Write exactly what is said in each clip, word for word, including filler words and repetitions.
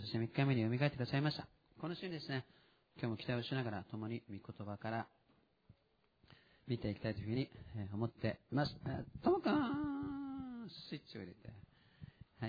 ですね、みっかめに蘇ってくださいました。この週にですね、今日も期待をしながら共に御言葉から見ていきたいというふうに思っています。ともかんスイッチを入れて。はい。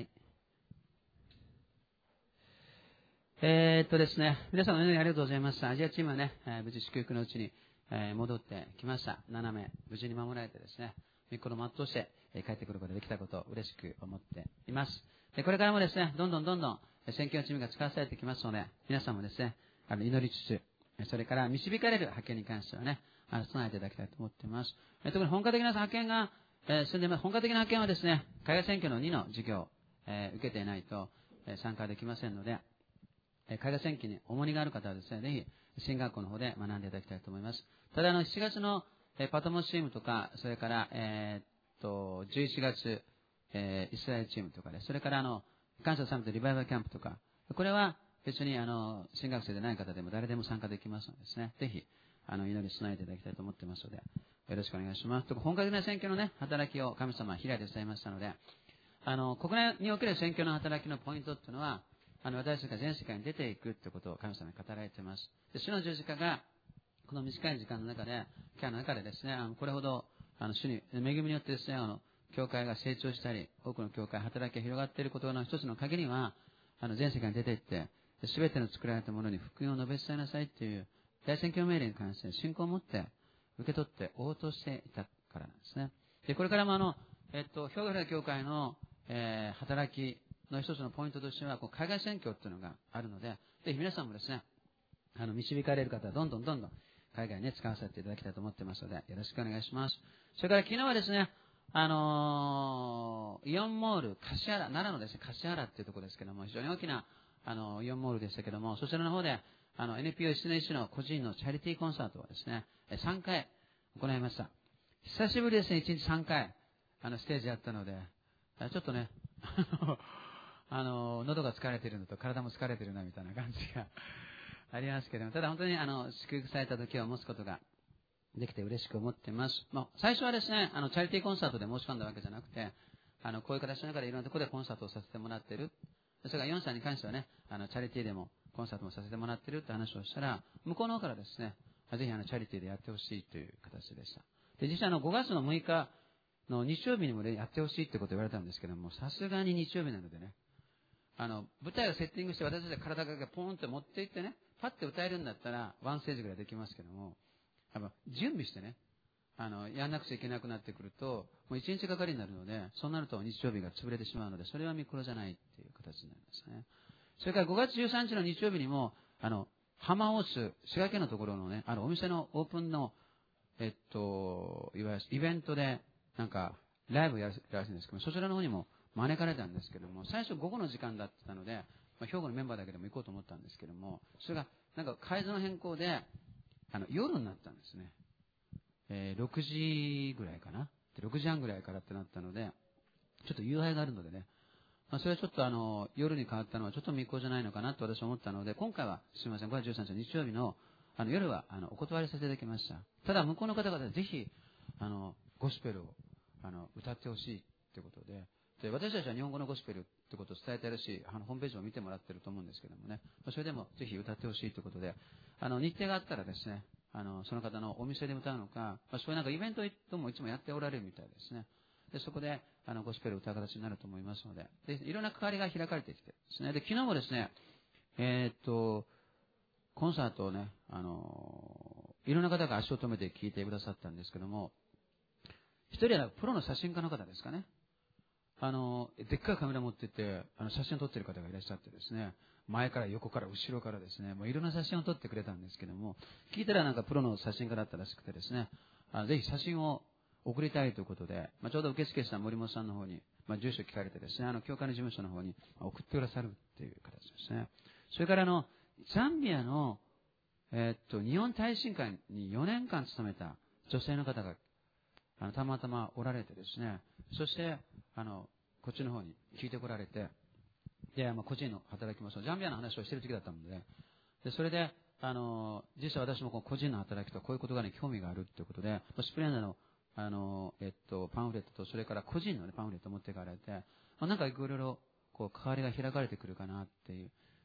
えー、っとですね、皆さんの祈りありがとうございました。アジアチームはね、えー、無事祝福のうちに、えー、戻ってきました。ななめい無事に守られてですね、御子の全うして、えー、帰ってくることができたことを嬉しく思っています。でこれからもですね、どんどんどんどん宣教のチームが使わされてきますので、皆さんもですね、あの祈りつつ、それから導かれる派遣に関してはね、あの備えていただきたいと思っています。えー、特に本格的な派遣が、えー、進んでいます。本格的な派遣はですね、海外選挙のにの授業を、えー、受けていないと、えー、参加できませんので、海外選挙に重荷がある方はですね、ぜひ進学校の方で学んでいただきたいと思います。ただあのしちがつのパトモスチームとか、それからえー、っとじゅういちがつ、えー、イスラエルチームとかで、それからあの感謝サミットリバイバルキャンプとか、これは別にあの進学生でない方でも誰でも参加できますのでですね、ぜひあの祈り備えていただきたいと思っていますので、よろしくお願いします。本格的な選挙のね働きを神様は開いてくださいましたので、あの国内における選挙の働きのポイントっていうのは、あの私たちが全世界に出ていくということを神様に語られています。で主の十字架がこの短い時間の中で、期間の中でですね、あのこれほどあの主に恵みによってですね、あの教会が成長したり、多くの教会働きが広がっていることの一つの鍵には、あの全世界に出ていって、すべての作られたものに福音を述べ伝えなさいという大宣教命令に関して信仰を持って受け取って応答していたからなんですね。でこれからもあの、えっと、兵庫原教会の、えー、働きの一つのポイントとしては、こう海外宣教というのがあるので、ぜひ皆さんもですね、あの導かれる方はどんどんどんどん海外に、ね、使わせていただきたいと思っていますので、よろしくお願いします。それから昨日はですね、あのー、イオンモール橿原、奈良のですね、橿原っていうところですけども、非常に大きなあのイオンモールでしたけども、そちらの方であの エヌピーオー 出演者の個人のチャリティーコンサートをですね、さんかい行いました。久しぶりですね、いちにちさんかいあのステージやったので、ちょっとね、あの喉が疲れているのと体も疲れているなみたいな感じがありますけども、ただ本当にあの祝福された時を持つことができて嬉しく思っています。まあ、最初はですね、あのチャリティーコンサートで申し込んだわけじゃなくて、あのこういう形の中でいろんなところでコンサートをさせてもらっている。それからヨンさんに関してはね、あのチャリティーでもコンサートもさせてもらっているって話をしたら、向こうの方からですね、ぜひあのチャリティーでやってほしいという形でした。で実際あのごがつのむいかの日曜日にも、ね、やってほしいってことを言われたんですけども、さすがに日曜日なのでね、あの舞台をセッティングして私たちが体がポーンと持っていってね、パッと歌えるんだったらワンステージぐらいできますけども、やっぱ準備してね、あのやんなくちゃいけなくなってくるともう一日がかりになるので、そうなると日曜日が潰れてしまうので、それはミクロじゃないっていう形になりますね。それからごがつじゅうさんにちの日曜日にも、あの浜大須滋賀県のところのね、あのお店のオープンのえっといわゆるイベントでなんかライブやるらしいんですけども、そちらの方にも招かれたんですけども、最初午後の時間だったので、まあ、兵庫のメンバーだけでも行こうと思ったんですけども、それがなんか改造の変更であの夜になったんですね。えー、ろくじぐらいかな、ろくじはんぐらいからってなったので、ちょっと夕飯があるのでね、まあ、それはちょっとあの夜に変わったのはちょっと未行じゃないのかなと私は思ったので、今回はすみません、ごがつじゅうさんにちの日曜日のあの夜はあのお断りさせていただきました。ただ向こうの方々ぜひあのゴスペルをあの歌ってほしいということで、で私たちは日本語のゴスペルってことを伝えているし、あのホームページを見てもらっていると思うんですけどもね、それでもぜひ歌ってほしいということで、あの日程があったらですね、あのその方のお店で歌うのか、まあ、そういうなんかイベントともいつもやっておられるみたいですね。でそこであのゴスペルを歌う形になると思いますので、でいろんな関わりが開かれてきてですね。で昨日もですね、えー、っとコンサートをね、あのいろんな方が足を止めて聞いてくださったんですけども、一人はプロの写真家の方ですかね。あのでっかいカメラ持っててあの写真を撮っている方がいらっしゃってですね、前から横から後ろからですね、もういろんな写真を撮ってくれたんですけども、聞いたらなんかプロの写真家だったらしくてですね、あぜひ写真を送りたいということで、まあ、ちょうど受付した森本さんの方に、まあ、住所聞かれてですね、あの教会の事務所の方に送ってくださるっていう形ですね。それからあのザンビアの、えー、っと日本大使館によねんかん勤めた女性の方があのたまたまおられてですね、そしてあのこっちの方に聞いてこられて、で、まあ、個人の働きもそう、ザンビアの話をしている時だったので、でそれであの実際私もこの個人の働きとこういうことが、ね、興味があるということで、スプレンダーのあの、えっと、パンフレットとそれから個人の、ね、パンフレットを持っていかれて、まあ、なんかいろいろこう関わりが開かれてくるかなっていう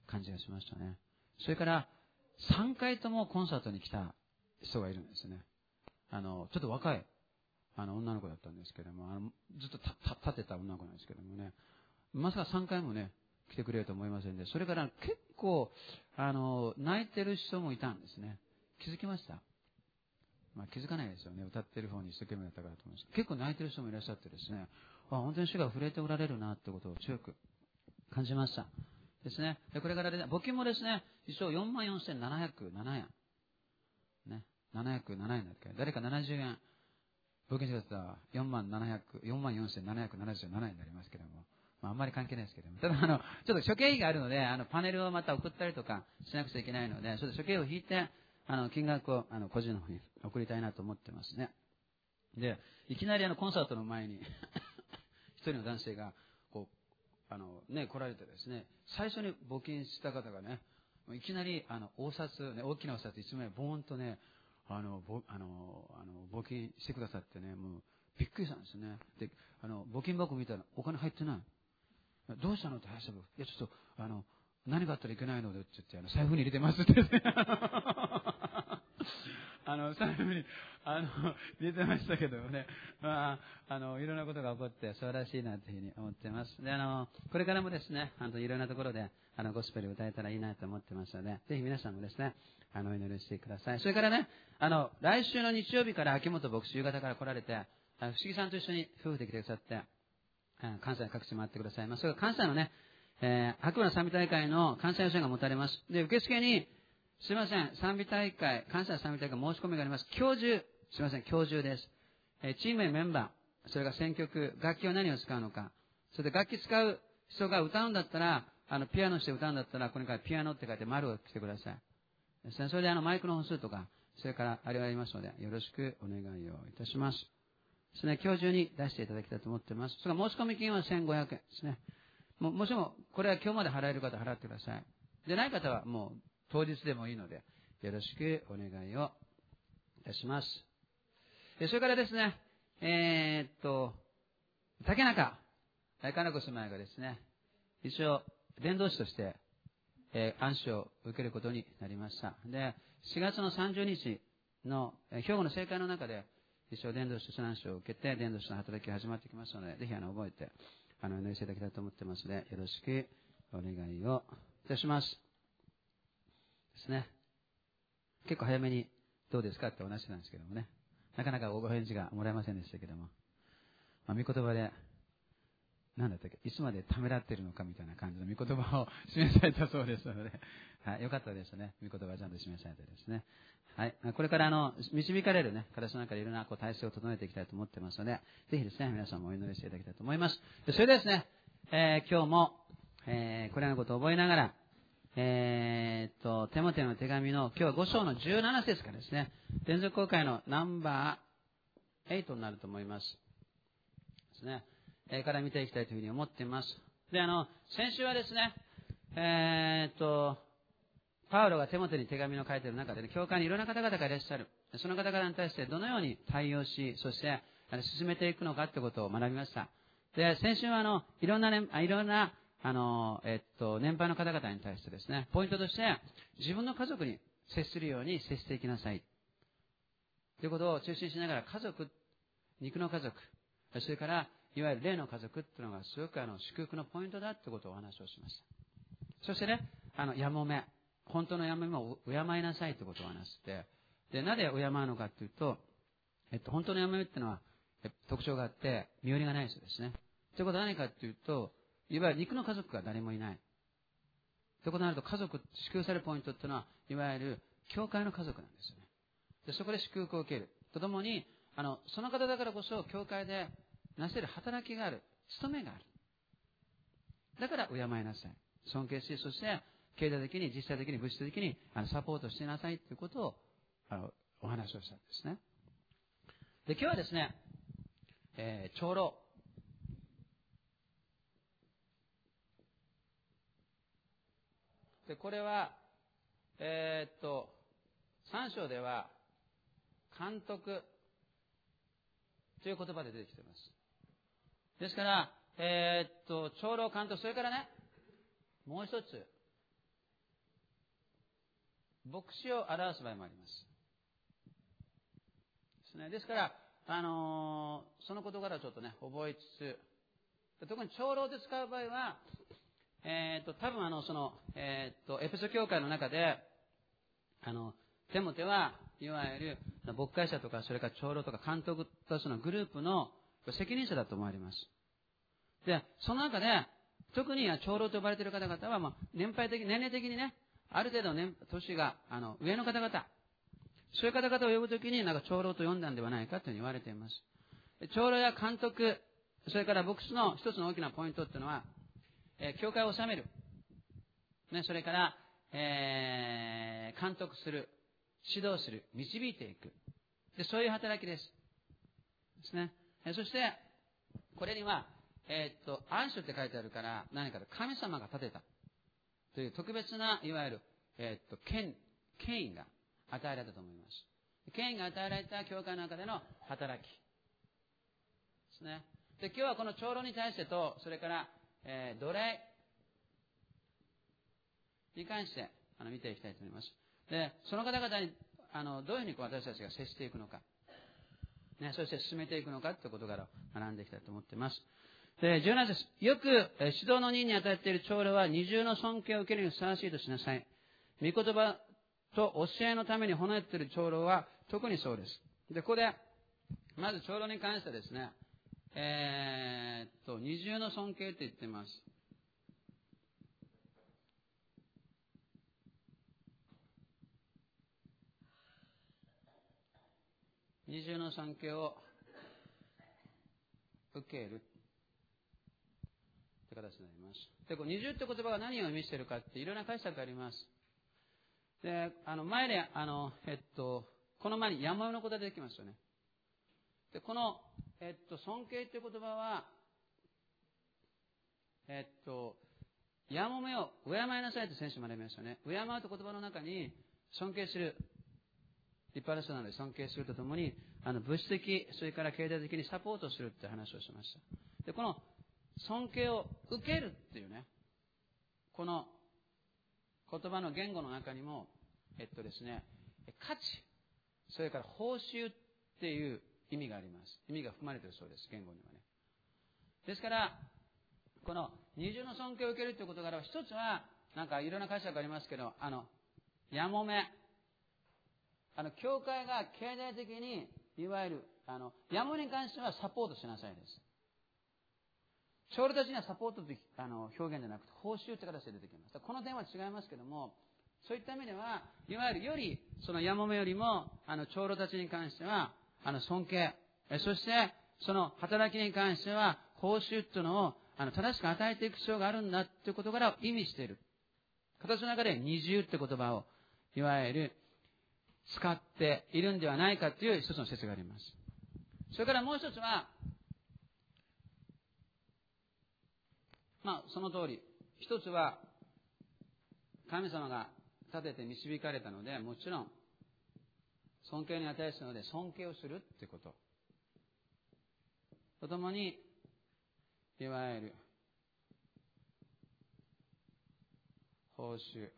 感じがしましたね。それからさんかいともコンサートに来た人がいるんですね。あのちょっと若いあの女の子だったんですけども、あのずっとたた立てた女の子なんですけどもね、まさかさんかいもね来てくれると思いませんで、それから結構あの泣いてる人もいたんですね。気づきました？まあ、気づかないですよね。歌ってる方に一生懸命だったからと思います。結構泣いてる人もいらっしゃってですね、あ、本当に主が触れておられるなってことを強く感じましたですね。でこれからで、ね、募金もですね、一応よんまんよんせんななひゃくななえんね、ななひゃくななえんだっけ、誰かななじゅうえん募金してくださったらよんまんよんせんななひゃくななじゅうななえんになりますけども、まあ、あんまり関係ないですけども、ただあのちょっと諸経費があるので、あのパネルをまた送ったりとかしなくちゃいけないので、ちょっと諸経費を引いてあの金額をあの個人の方に送りたいなと思ってますね。でいきなりあのコンサートの前に一人の男性がこうあの、ね、来られてですね、最初に募金した方がね、いきなりあの大札、ね、大きなお札いちまいボーンとね、あのぼあのあの募金してくださってね、もうびっくりしたんですね。であの募金箱見たらお金入ってない。どうしたのって話したら、いやちょっとあの何があったらいけないのでって言って、あの財布に入れてますってねあの財布にあの入れてましたけどもね、まあ、あのいろんなことが起こって素晴らしいなというふうに思っています。であのこれからもですね、あのいろんなところであのゴスペルを歌えたらいいなと思ってますので、ぜひ皆さんもですね、あのお祈りしてください。それからね、あの来週の日曜日から秋元牧師夕方から来られて、不思議さんと一緒に夫婦で来てくださって、関西各地回ってくださいます。それから関西のね、えー、白馬賛美大会の関西予選が持たれます。で、受付に、すいません、賛美大会、関西賛美大会申し込みがあります。教授、すいません、教授です。えー、チームやメンバー、それから選曲、楽器は何を使うのか。それで楽器使う人が歌うんだったら、あの、ピアノして歌うんだったら、ここに書いてピアノって書いて丸をつけてください。ですね、それであの、マイクの本数とか、それからあれがありますので、よろしくお願いをいたします。ですね、今日中に出していただきたいと思っています。それから申し込み金はせんごひゃくえんですね。も, もしもこれは今日まで払える方は払ってください。でない方はもう当日でもいいのでよろしくお願いをいたします。それからですね、えー、っと竹中かなこ姉妹がですね、一応伝道師として、えー、暗視を受けることになりました。でしがつのさんじゅうにちの、えー、兵庫の聖会の中で一応伝道師として暗視を受けて伝道師の働きが始まってきますので、ぜひあの覚えてあのお祈りしていただきたいと思ってますので、よろしくお願いをいたします。ですね。結構早めにどうですかってお話なんですけどもね、なかなかご返事がもらえませんでしたけども、まあ、御言葉で何だったっけ、いつまでためらっているのかみたいな感じの御言葉を示されたそうですので、はい、よかったですね。御言葉ちゃんと示されてですね。はい、これからあの導かれるね、形の中でいろんなこう体制を整えていきたいと思ってますので、ぜひですね、皆さんもお祈りしていただきたいと思います。それでですね、えー、今日も、えー、これらのことを覚えながら、えー、っと、テモテの手紙の、今日はご章のじゅうなな節からですね、連続公開のナンバーはちになると思います。ですね。えー、から見ていきたいというふうに思っています。で、あの、先週はですね、えー、っと、パウロがテモテに手紙を書いている中で、ね、教会にいろんな方々がいらっしゃる。その方々に対してどのように対応し、そして進めていくのかということを学びました。で、先週はあの、いろんな、ね、いろんな、あの、えっと、年配の方々に対してですね、ポイントとして、自分の家族に接するように接していきなさい。ということを中心しながら、家族、肉の家族、それから、いわゆる霊の家族というのがすごくあの祝福のポイントだということをお話をしました。そしてね、あの、やもめ、本当のやもめを敬いなさいということを話して、で、なぜ敬うのかというと、えっと、本当のやもめっていうのは、特徴があって、身寄りがない人ですね。ということは何かというと、いわゆる肉の家族が誰もいない。ということになると、家族、祝福されるポイントっていうのは、いわゆる、教会の家族なんですよね。で、そこで祝福を受ける。とともに、あの、その方だからこそ、教会でなせる働きがある。務めがある。だから、敬いなさい。尊敬し、そして、経済的に、実際的に、物質的に、あの、サポートしてなさいということを、あの、お話をしたんですね。で、今日はですね、えー、長老。で、これは、えー、っと、三章では、監督という言葉で出てきています。ですから、えー、っと、長老監督、それからね、もう一つ、 牧師を表す場合もあります。ですね。ですから、あのー、その事柄をちょっとね、覚えつつ、特に長老で使う場合は、えっと、多分あの、その、えっと、エペソ教会の中で、あの、テモテは、いわゆる、牧会者とか、それから長老とか監督とそのグループの責任者だと思われます。で、その中で、特に長老と呼ばれている方々は、まあ、年配的、年齢的にね、ある程度年、年が、あの、上の方々、そういう方々を呼ぶときに、なんか長老と呼んだんではないかというふうに言われています。長老や監督、それから牧師の一つの大きなポイントっていうのは、えー、教会を治める。ね、それから、えー、監督する。指導する。導いていく。で、そういう働きです。ですね。えー、そして、これには、えー、っと、安守って書いてあるから、何かと神様が立てた。という特別な、いわゆる、えー、っと、権、権威が与えられたと思います。権威が与えられた教会の中での働き。ですね。で、今日はこの長老に対してと、それから、えー、奴隷に関してあの見ていきたいと思います。で、その方々にあのどういうふうに私たちが接していくのか、ね、そして進めていくのかという事柄を学んでいきたいと思っています。で、じゅうなな節、よく、えー、指導の任に与えている長老は二重の尊敬を受けるにふさわしいとしなさい。御言葉と教えのために備えている長老は特にそうです。で、ここで、まず長老に関してですね、えー、っと、二重の尊敬って言ってます。二重の尊敬を受けるって形になります。で、この二重って言葉が何を意味しているかっていろんな解釈があります。で、あの、前で、あの、えっと、この前に山のことが出てきますよね。で、この、えっと、尊敬っていう言葉は、えっと、やもめを敬いなさいと先週学びましたね。敬うという言葉の中に、尊敬する。立派な人なので尊敬するとともに、あの、物質的、それから経済的にサポートするって話をしました。で、この尊敬を受けるっていうね、この言葉の言語の中にも、えっとですね、価値、それから報酬っていう意味があります。意味が含まれているそうです、言語にはね。ですから、この二重の尊敬を受けるということからは、一つは、なんかいろんな解釈がありますけど、あの、やもめ、あの、教会が経済的に、いわゆる、あの、やもめに関してはサポートしなさいです。長老たちにはサポートというあの表現じゃなくて、報酬って形で出てきます。この点は違いますけども、そういった意味では、いわゆるより、そのやもめよりも、あの、長老たちに関しては、あの、尊敬、そして、その働きに関しては、報酬っていうのを、あの、正しく与えていく必要があるんだっていうことから意味している。形の中で二重って言葉を、いわゆる、使っているんではないかという一つの説があります。それからもう一つは、まあ、その通り。一つは、神様が立てて導かれたので、もちろん、尊敬に値するので、尊敬をするってこと。とともに、いわゆる、報酬。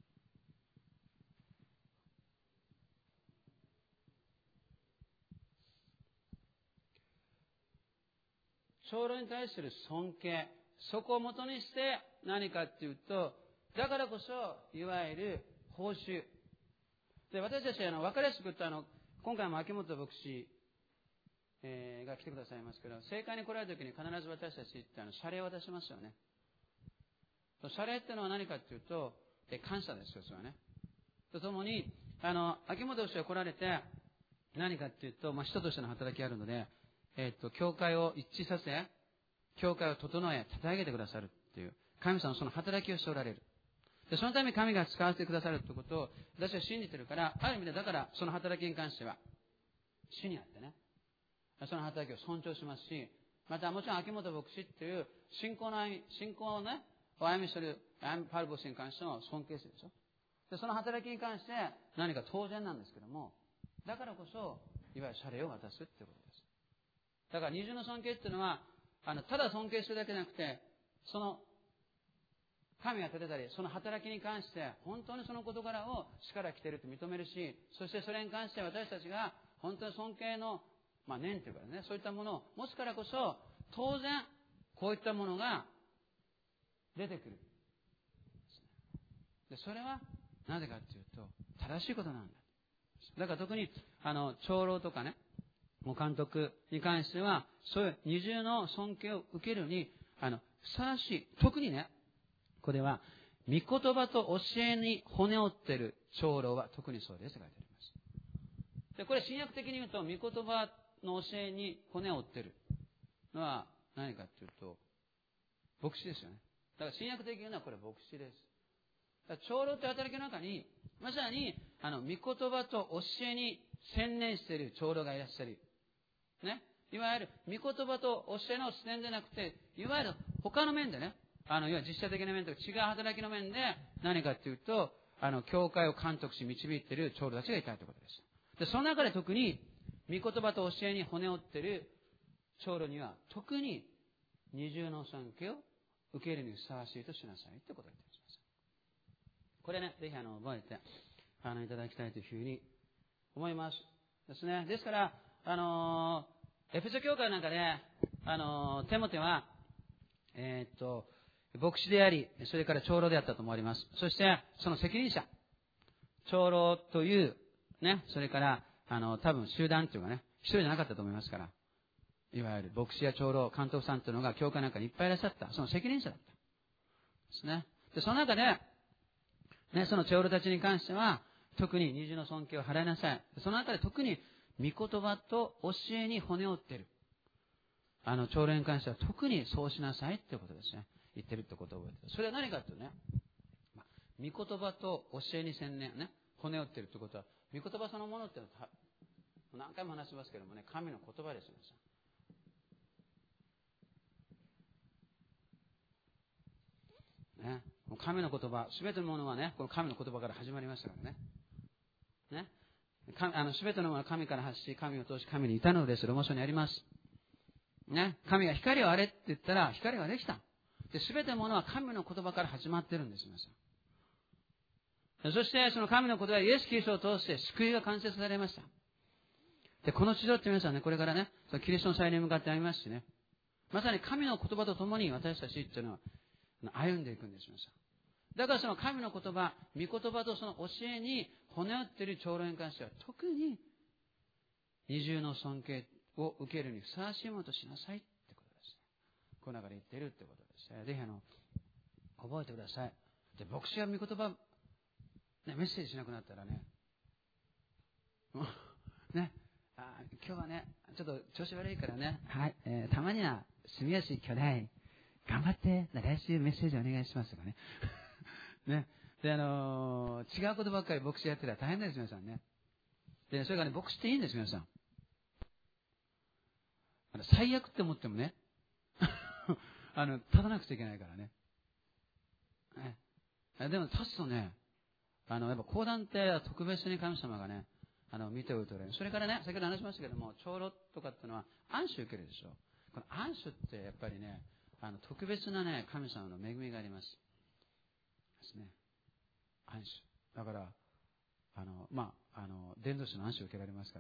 長老に対する尊敬。そこを元にして何かっていうと、だからこそ、いわゆる報酬。で、私たちはあの分かりやすく言うと、あの、今回も秋元牧師、えー、が来てくださいますけど、正会に来られるときに必ず私たちってあの謝礼を渡しますよね。謝礼ってのは何かっていうと、え感謝ですよ、それはね。とともに、あの、秋元牧師が来られて、何かっていうと、まあ、人としての働きがあるので、えっと、教会を一致させ、教会を整え、立て上げてくださるっていう、神様のその働きをしておられる。で、そのために神が使わせてくださるということを、私は信じているから、ある意味でだから、その働きに関しては、主にあってね、その働きを尊重しますし、またもちろん秋元牧師っていう、信仰の歩み、信仰をね、お歩みする、パル牧師に関しても尊敬するでしょ。で、その働きに関して何か当然なんですけども、だからこそ、いわゆる謝礼を渡すっていうことです。だから二重の尊敬っていうのは、あの、ただ尊敬するだけじゃなくて、その、 神が立てたり、その働きに関して、本当にその事柄を力来ていると認めるし、そしてそれに関して私たちが本当に尊敬の、まあ、念というかね、そういったものを持つからこそ、当然、こういったものが出てくる。で、それは、なぜかというと、正しいことなんだ。だから特に、あの、長老とかね、もう監督に関しては、そういう二重の尊敬を受けるに、あの、ふさわしい。特にね、これは、御言葉と教えに骨折っている長老は特にそうですと書いてあります。で、これ、新約的に言うと、御言葉の教えに骨を折っているのは何かというと、牧師ですよね。だから、新約的に言うのはこれ牧師です。だから長老って働きの中に、まさに、あの、御言葉と教えに専念している長老がいらっしゃる。ね。いわゆる、御言葉と教えの視点でなくて、いわゆる他の面でね、あの、いわゆる実写的な面と違う働きの面で、何かっていうと、あの、教会を監督し導いている長老たちがいたということです。で、その中で特に、御言葉と教えに骨折っている長老には、特に二重の尊敬を受けるにふさわしいとしなさいということを言っています。これね、ぜひあの、覚えて、あの、いただきたいというふうに思います。ですね。ですから、あのー、エフェソ教会なんかで、あのー、テモテは、えー、っと、牧師であり、それから長老であったと思われます。そして、その責任者、長老という、ね、それから、あの、多分集団というかね、一人じゃなかったと思いますから、いわゆる牧師や長老、監督さんというのが教会なんかにいっぱいいらっしゃった、その責任者だった。ですね。で、その中で、ね、その長老たちに関しては、特に二重の尊敬を払いなさい。その中で特に、御言葉と教えに骨を折っている。あの、長老に関しては特にそうしなさいってことですね。言ってるってことを覚えてる。それは何かというとね、まあ、御言葉と教えに専念、ね、骨を折っているってことは、御言葉そのものってのは、何回も話しますけどもね、神の言葉ですよね。ね、神の言葉、すべてのものはね、この神の言葉から始まりましたからね。ね。あの、すべてのものは神から発し、神を通し、神にいたのです。ローマ書にあります。ね。神が光をあれって言ったら、光ができた。で、すべてのものは神の言葉から始まってるんです、皆さん。そして、その神の言葉、イエス・キリストを通して救いが完成されました。で、この地上って皆さんね、これからね、キリストの再臨に向かって歩みますしね。まさに神の言葉とともに私たちっていうのは、歩んでいくんです、皆さん。だからその神の言葉、御言葉とその教えに骨折っている長老に関しては、特に二重の尊敬を受けるにふさわしいものとしなさいってことです。この中で言っているってことです。ぜひあの、覚えてください。で、牧師は御言葉、ね、メッセージしなくなったらね、ね、あ、今日はね、ちょっと調子悪いからね、はい、えー、たまには住吉兄弟、頑張って、来週メッセージお願いしますとかね。ね。で、あのー、違うことばっかり牧師やってたら大変です、皆さんね。で、それからね、牧師っていいんです、皆さん。あの、最悪って思ってもね、あの、立たなくちゃいけないからね。ね。でも、立つとね、あの、やっぱ講談って特別に神様がね、あの、見ておいておられる。それからね、先ほど話しましたけども、長老とかっていうのは安守受けるでしょ。この安守ってやっぱりね、あの、特別なね、神様の恵みがあります。ですね。安守。だから、あの、まあ、あの、伝道師の安守を受けられますから。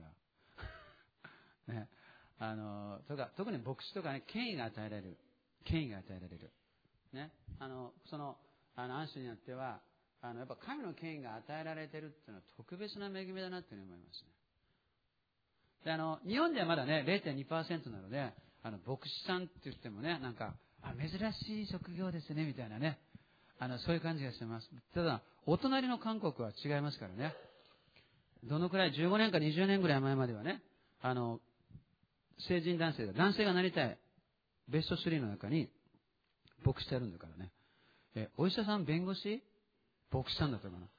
ね。あの、とか、特に牧師とかね、権威が与えられる。権威が与えられる。ね。あの、その、あの、安守によっては、あの、やっぱ神の権威が与えられているっていうのは特別な恵みだなっていうふうに思いますね。で、あの、日本ではまだね、れいてんにパーセント なので、あの、牧師さんって言ってもね、なんか、あ、珍しい職業ですね、みたいなね。あの、そういう感じがしてます。ただ、お隣の韓国は違いますからね。どのくらい、じゅうごねんかにじゅうねんぐらい前まではね、あの、成人男性が、男性がなりたいベストスリーの中に、牧師ってあるんだからね。え、お医者さん、弁護士、牧師さんだったかな。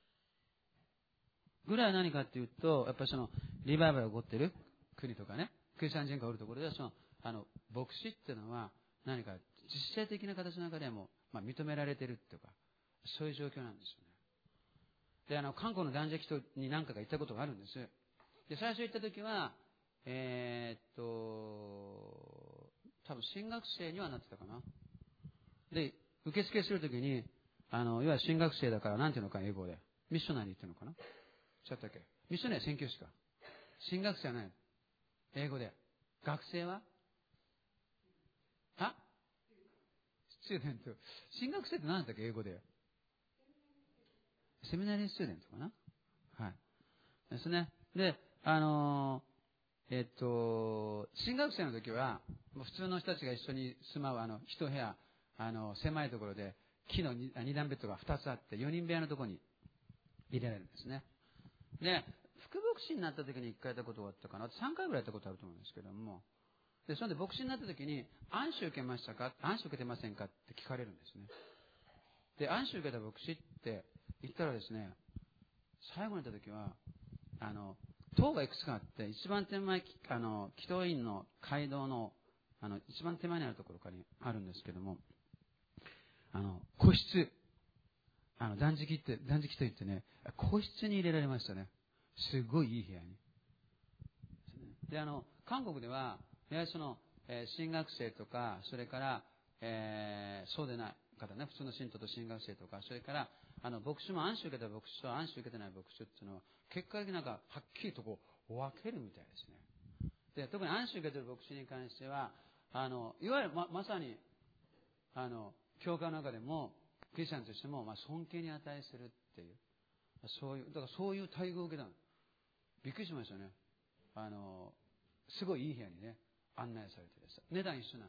ぐらい何かっていうと、やっぱりその、リバイバルが起こってる国とかね、クリスチャン人がおるところでは、その、あの、牧師っていうのは、何か、実践的な形の中でも、まあ、認められてるっていうか、そういう状況なんですよね。で、あの、韓国の男児人に何回か行ったことがあるんです。で、最初行った時は、えー、っと、多分進学生にはなってたかな。で、 受付するときに、あの、いわゆる進学生だから、なんていうのか、英語で。ミッショナリーっていうのかなちゃったっけミッショナリーは宣教師か。進学生はない。英語で。学生ははスチューデント。進学生って何だったっけ英語で。セミナリースチューデントかなはい。ですね。で、あのー、えっと、進学生の時は、もう普通の人たちが一緒に住まう、あの、一部屋、あの、狭いところで、木の二段ベッドが二つあって、四人部屋のところに入れられるんですね。で、副牧師になった時に一回やったことがあったかな。三回ぐらいやったことあると思うんですけども。で、それで牧師になった時に、安守受けましたか安守受けてませんかって聞かれるんですね。で、安守受けた牧師って言ったらですね、最後になった時は、あの、塔がいくつかあって、一番手前、あの、祈祷院の街道の、あの、一番手前にあるところからにあるんですけども、あの、個室、あの、断食って、断食と言ってね、個室に入れられましたね。すごいいい部屋に。で、あの、韓国では、やはりその、えー、進学生とか、それから、えー、そうでない方ね、普通の信徒と進学生とか、それから、あの、牧師も安守受けた牧師と安守受けてない牧師っていうのは、結果的になんか、はっきりとこう、分けるみたいですね。で、特に安守受けてる牧師に関しては、あの、いわゆるま、まさに、あの、教会の中でも、クリスチャンとしても、まあ、尊敬に値するっていう、そういう、だからそういう待遇を受けたの。びっくりしましたね。あの、すごいいい部屋にね、案内されてです。値段一緒なの。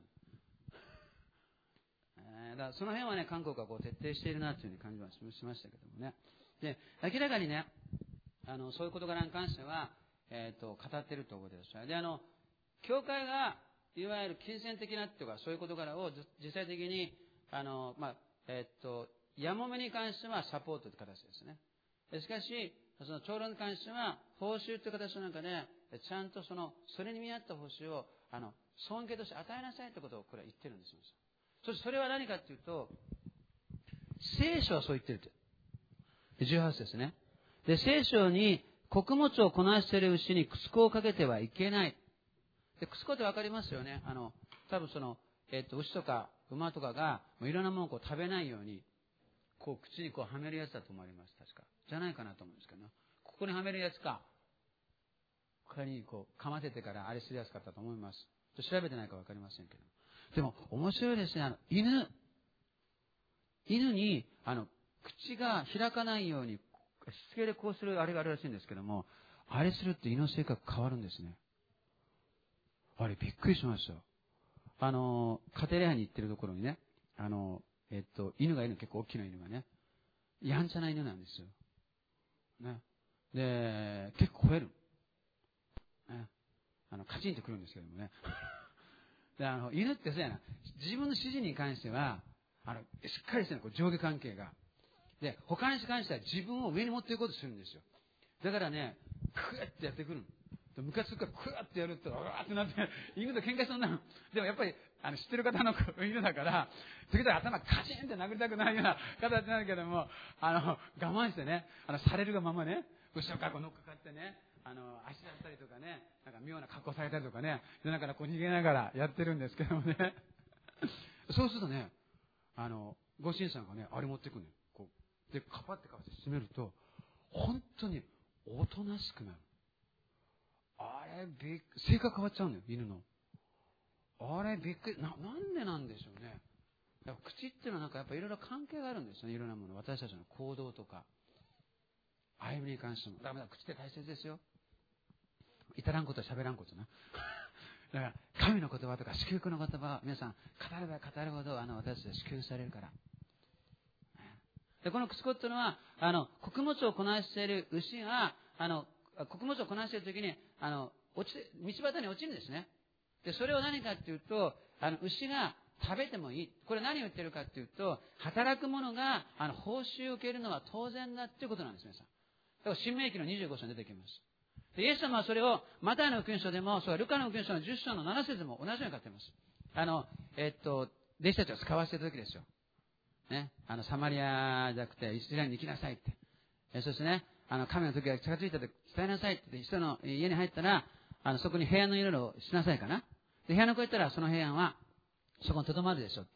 えー、だからその辺はね、韓国はこう徹底しているなというふうに感じはしましたけどもね。で、明らかにね、あの、そういう事柄に関しては、えっと、語っているということです。で、あの、教会が、いわゆる金銭的なとか、そういう事柄を実際的に、あの、まあ、えっと、やもめに関してはサポートという形ですね。しかし、その長老に関しては、報酬という形の中で、ちゃんとその、それに見合った報酬を、あの、尊敬として与えなさいということを、これは言ってるんですよ。そしてそれは何かというと、聖書はそう言ってると。じゅうはちですね。で、聖書に、穀物をこなしている牛にクスコをかけてはいけない。で、クスコってわかりますよね。あの、多分その、えっと、牛とか馬とかが、いろんなものをこう食べないように、こう、口にこうはめるやつだと思われます。確か。じゃないかなと思うんですけど、ね、ここにはめるやつか、これにこう、かませてからあれするやつかったと思います。調べてないかわかりませんけど。でも、面白いですね。あの、犬。犬に、あの、口が開かないように、しつけでこうするあれがあるらしいんですけども、あれするって犬の性格変わるんですね。あれ、びっくりしました。あの、家庭礼拝に行ってるところにね、あの、えっと、犬がいるの、結構大きな犬がね、やんちゃな犬なんですよ。ね。で、結構吠える。ね。あの、カチンとくるんですけどもね。で、あの、犬ってそうやな、自分の主人に関しては、あの、しっかりしてるの、上下関係が。で、他に関しては自分を上に持っていこうとするんですよ。だからね、クーってやってくるの。ムカつくからクーってやると、うわーってなって、犬と喧嘩するんだ。でもやっぱり、あの、知ってる方の犬だから、時々頭カチンって殴りたくないような形になるけども、あの、我慢してね、あの、されるがままね、後ろからこう乗っかかってね、あの、足だったりとかね、なんか妙な格好されたりとかね、で、だからこう逃げながらやってるんですけどもね。そうするとね、あの、ご主人さんがね、あれ持ってくるのよ。こう。で、カパってかわして閉めると、本当におとなしくなる。あれ、びっくり、性格変わっちゃうのよ、犬の。あれ、びっくり、な、なんでなんでしょうね。やっぱ口っていうのはなんかやっぱいろいろ関係があるんですよね、いろんなもの。私たちの行動とか、歩みに関しても。だから口って大切ですよ。至らんことは喋らんことな。だから、神の言葉とか祝福の言葉を皆さん、語れば語るほど、あの、私たちは祝福されるから。で、このクスコっていうのは、あの、穀物をこなしている牛が、あの、穀物をこなしているときに、あの、落ちて、道端に落ちるんですね。で、それを何かっていうと、あの、牛が食べてもいい。これ何を言ってるかっていうと、働く者が、あの、報酬を受けるのは当然だっていうことなんです、皆さん。だから、新明記のにじゅうご章に出てきます。で、イエス様はそれを、マタイの福音書でも、そう、ルカの福音書のじゅっ章のなな節でも同じように書いています。あの、えっと、弟子たちを使わせている時ですよ。ね。あの、サマリアじゃなくて、イスラエルに行きなさいって。えそしてね、あの、神の時が近づいたと伝えなさいって、人の家に入ったら、あの、そこに平安の色をしなさいかな。で、部屋の子行ったら、その平安は、そこに留まるでしょって。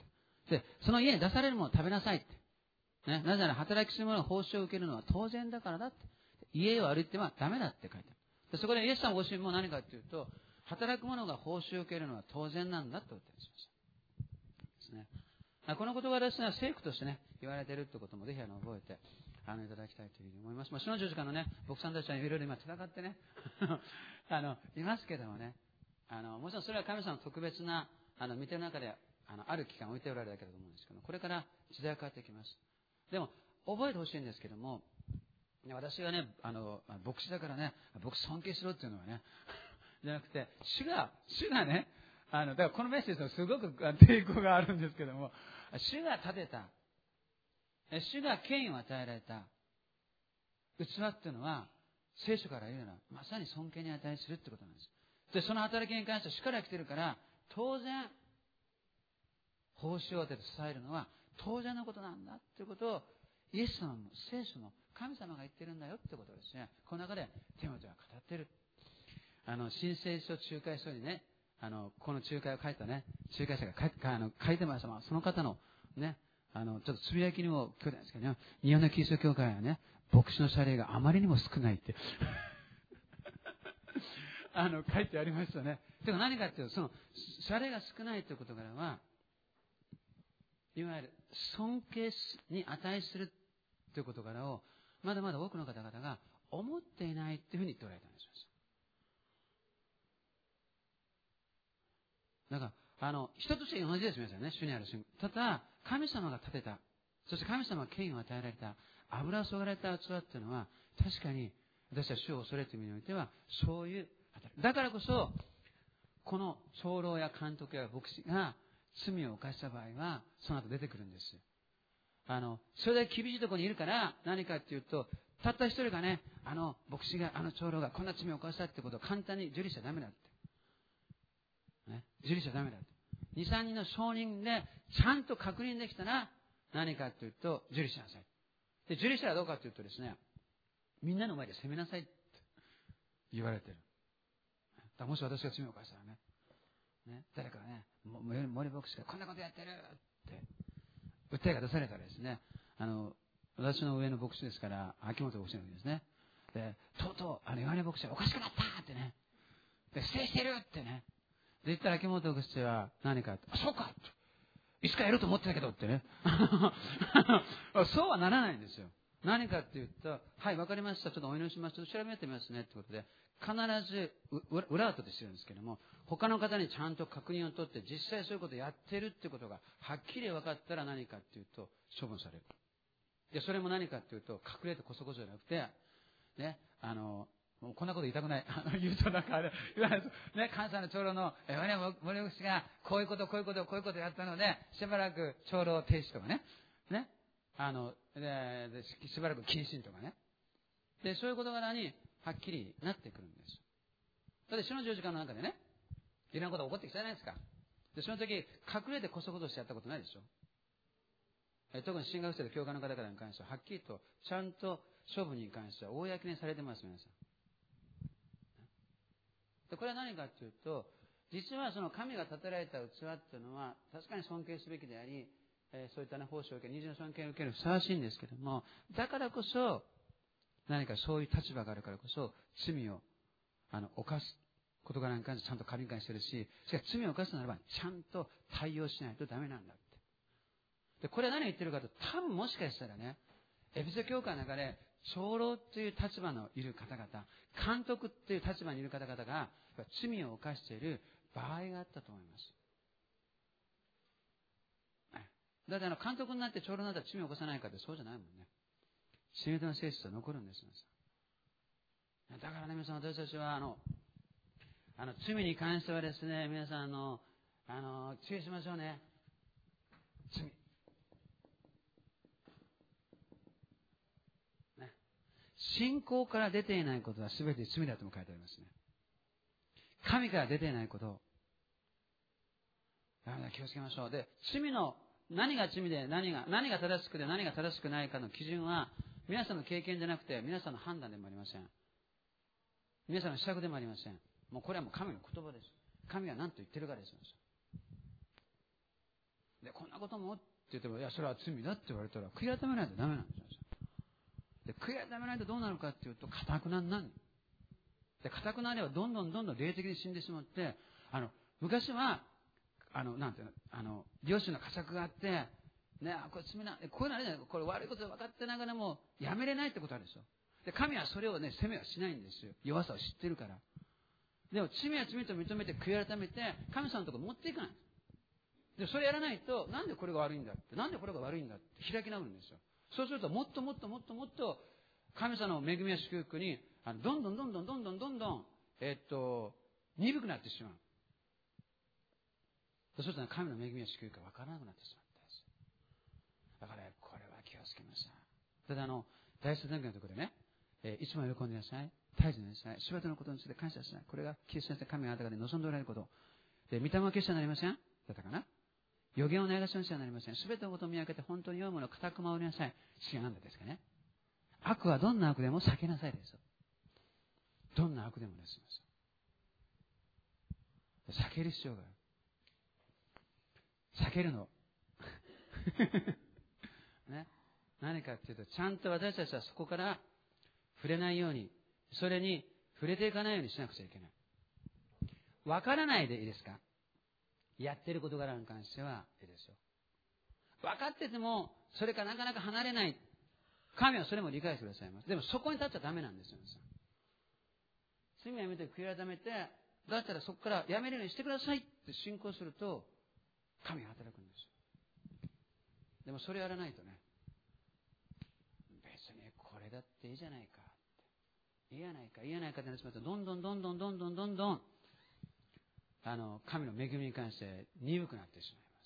で、その家に出されるものを食べなさいって。ね、なぜなら働きする者が報酬を受けるのは当然だからだって。家を歩いてはダメだって書いてある。でそこでイエス様ご自身も何かというと、働く者が報酬を受けるのは当然なんだと言ったりしました。ですね。この言葉ですね、聖句としてね、言われているということもぜひあの覚えてあのいただきたいというふうに思います。まあ、主の十字架のね、牧師さんたちはいろいろ今戦ってね、あの、いますけどもね、あの、もちろんそれは神様の特別な、あの、御手の中で、あの、ある期間置いておられるだけだと思うんですけど、これから時代が変わってきます。でも、覚えてほしいんですけども、私がね、あの、牧師だからね、牧師尊敬しろっていうのはね、じゃなくて、主が、主がね、あの、だからこのメッセージのすごく抵抗があるんですけども、主が立てた、主が権威を与えられた器っていうのは、聖書から言うなら、まさに尊敬に値するってことなんです。で、その働きに関しては主から来てるから、当然、報酬を当てて支えるのは当然のことなんだっていうことを、イエス様の聖書の神様が言ってるんだよってことですね。この中でテモテは語ってる。あの、新聖書仲介書にね、あの、この仲介を書いたね、仲介者が書いあの書いてました。その方のね、あの、ちょっとつぶやきにも今日ですけどね、日本のキリスト教会はね、牧師の謝礼があまりにも少ないって。あの、書いてありましたね。でも何かっていうと、その、謝礼が少ないということからは、いわゆる尊敬に値するという事柄をまだまだ多くの方々が思っていないというふうに言っておられたんです。だからあの人として同じです皆さんね、主にある瞬間。ただ神様が立てた、そして神様が権威を与えられた、油を注がれた器っていうのは確かに私は主を恐れという意味においてはそういうだからこそこの長老や監督や牧師が罪を犯した場合はその後出てくるんです。あのそれだけ厳しいところにいるから何かっていうと、たった一人がね、あの牧師があの長老がこんな罪を犯したってことを簡単に受理しちゃダメだって、ね、受理しちゃダメだって、二三人の証人でちゃんと確認できたら何かっていうと受理しなさい。で受理したらどうかっていうとですね、みんなの前で責めなさいって言われてる。だからもし私が罪を犯したらね、ね、誰かがね、森牧師がこんなことやってるって訴えが出されたらですね、あの私の上の牧師ですから秋元牧師の時ですね、でとうとうあの岩根牧師はおかしくなったってね、で不正してるってね、で言ったら秋元牧師は何か、あそうかいつかやると思ってたけどってねそうはならないんですよ。何かって言ったら、はいわかりました、ちょっとお祈りします、ちょっと調べてみますねってことで必ず裏後でしてるんですけども、他の方にちゃんと確認を取って実際そういうことをやってるってことがはっきり分かったら何かっていうと処分される。でそれも何かっていうと隠れてこそこそじゃなくてね、あのもうこんなこと言いたくない言うとなんかあれね、関西の長老の森口がこういうことこういうことこういうことやったのでしばらく長老停止とかね、ね、あのででしばらく謹慎とかね、でそういう事柄にはっきりなってくるんです。だって主の十字架の中でね、いろんなことが起こってきたじゃないですか。でその時隠れてこそこそしてやったことないでしょ。え特に進学生と教会の方々に関してははっきりとちゃんと処分に関しては公にされてます。皆さんでこれは何かというと、実はその神が立てられた器っていうのは確かに尊敬すべきであり、えー、そういった、ね、奉仕を受け二重の尊敬を受けるふさわしいんですけども、だからこそ何かそういう立場があるからこそ罪をあの犯すことがなんかちゃんと神にしてるし、しかし罪を犯すならばちゃんと対応しないとダメなんだって。でこれは何を言ってるかと、多分もしかしたらね、エフェソ教会の中で長老という立場のいる方々、監督という立場にいる方々が罪を犯している場合があったと思います。だってあの監督になって長老になったら罪を犯さないかってそうじゃないもんね。信仰の性質は残るんです。だからね、皆さん私たちはあのあの罪に関してはですね、皆さんあのあの注意しましょうね。罪ね、信仰から出ていないことは全て罪だとも書いてありますね。神から出ていないことを気をつけましょう。で、罪の何が罪で何が何が正しくて何が正しくないかの基準は皆さんの経験じゃなくて皆さんの判断でもありません。皆さんの施策でもありません。もうこれはもう神の言葉です。神は何と言ってるかです。 で、こんなこともって言っても、いや、それは罪だって言われたら、悔い改めないとダメなんですよ。で、悔い改めないとどうなるかっていうと、堅くなになる。で、堅くなればどんどんどんどん霊的に死んでしまって、あの、昔は、あの、なんていうの、あの、両親の呵責があって、ね、これ罪な、こういうのあれじゃない、これ悪いことで分かってながらも、やめれないってことあるでしょ。で、神はそれをね、責めはしないんですよ。弱さを知ってるから。でも、罪は罪と認めて悔い改めて、神様のところに持っていかない。で、それやらないと、なんでこれが悪いんだって、なんでこれが悪いんだって開き直るんですよ。そうすると、もっともっともっともっと、神様の恵みや祝福に、あのどんどんどんどんどんどんどんどん、えっと、鈍くなってしまう。そうすると、ね、神の恵みや祝福が分からなくなってしまったんです。だから、ね、これは気をつけました。ただ、あの、大切なのところでね、えー、いつも喜んでなさい。絶えずなさい。すべてのことについて感謝しない。これがキリストに神があなた方に望んでおられること。で、御霊は決してなりませんだったかな。予言を流しにしてはなりません。すべてのことを見分けて本当に良いものを固く守りなさい。違うんですかね。悪はどんな悪でも避けなさいですよ。どんな悪でもです。避ける必要がある。避けるの。ね。何かっていうと、ちゃんと私たちはそこから触れないように、それに触れていかないようにしなくちゃいけない。わからないでいいですか？やってる事柄に関してはいいですよ。分かってても、それからなかなか離れない。神はそれも理解してくださいます。でもそこに立っちゃダメなんですよ。罪をやめて悔い改めて、だったらそこからやめるようにしてくださいって信仰すると、神が働くんですよ。でもそれやらないとね、別にこれだっていいじゃないか。いいやないか、いいやないかってなってしまうと、どんどんどんどんどんどんどんどん、あの、神の恵みに関して鈍くなってしまいます。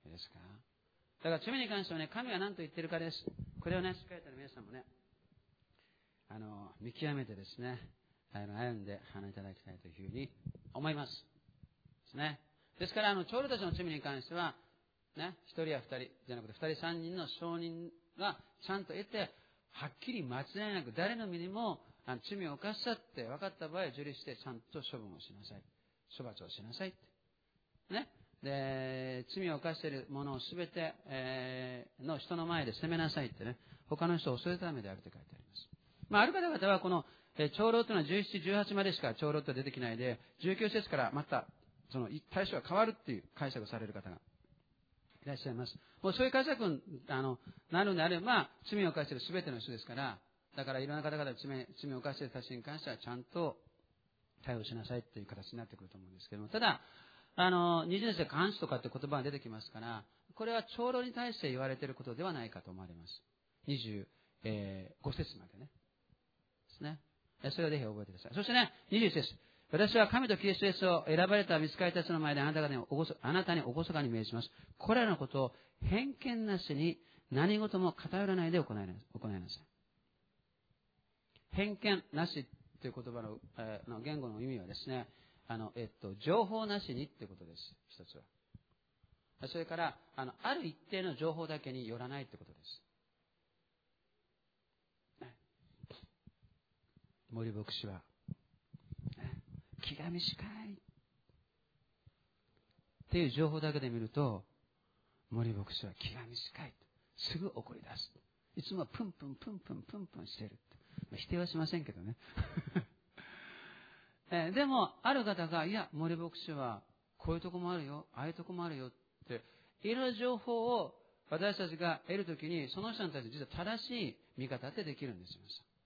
いいですか？だから罪に関してはね、神が何と言っているかです。これをね、しっかりと皆さんもね、あの、見極めてですね、あの、歩んで離れいただきたいというふうに思います。ですね。ですから、あの、長老たちの罪に関しては、ね、一人や二人じゃなくて、二人三人の証人がちゃんと得て、はっきり間違いなく誰の身にもあの罪を犯したって分かった場合、受理してちゃんと処分をしなさい。処罰をしなさいって。ね。で、罪を犯しているものをすべて、えー、の人の前で責めなさいってね。他の人を恐れたためであると書いてあります。まあ、ある方々はこの、えー、長老というのはじゅうなな、じゅうはちまでしか長老と出てきないで、じゅうきゅう節からまた、その、対象が変わるっていう解釈をされる方がいらっしゃいます。もうそういう解釈にあのなるのであれば、罪を犯しているすべての人ですから、だからいろんな方々罪、罪を犯している人たちに関してはちゃんと対応しなさいという形になってくると思うんですけども、ただ、あの、にじゅう節で監視とかって言葉が出てきますから、これは長老に対して言われていることではないかと思われます。にじゅうご節までね。ですね。それをぜひ覚えてください。そしてね、にじゅう節。私は神とキリストイエスを選ばれた御使いたちの前であなたにおごそ、あなたにおごそかに命じます。これらのことを偏見なしに何事も偏らないで行いなさい。行いなさい。偏見なしという言葉の、えー、の言語の意味はですね、あの、えっと、情報なしにということです。一つは。それから、あの、ある一定の情報だけによらないということです。ね、森牧師は、ね、気が短いっていう情報だけで見ると、森牧師は気が短い。すぐ怒り出す。いつもプンプンプンプンプンプンしてる。まあ、否定はしませんけどね。えでも、ある方が、いや、森牧師は、こういうとこもあるよ、ああいうとこもあるよって、いろいろ情報を私たちが得るときに、その人に対して実は正しい見方ってできるんですよ。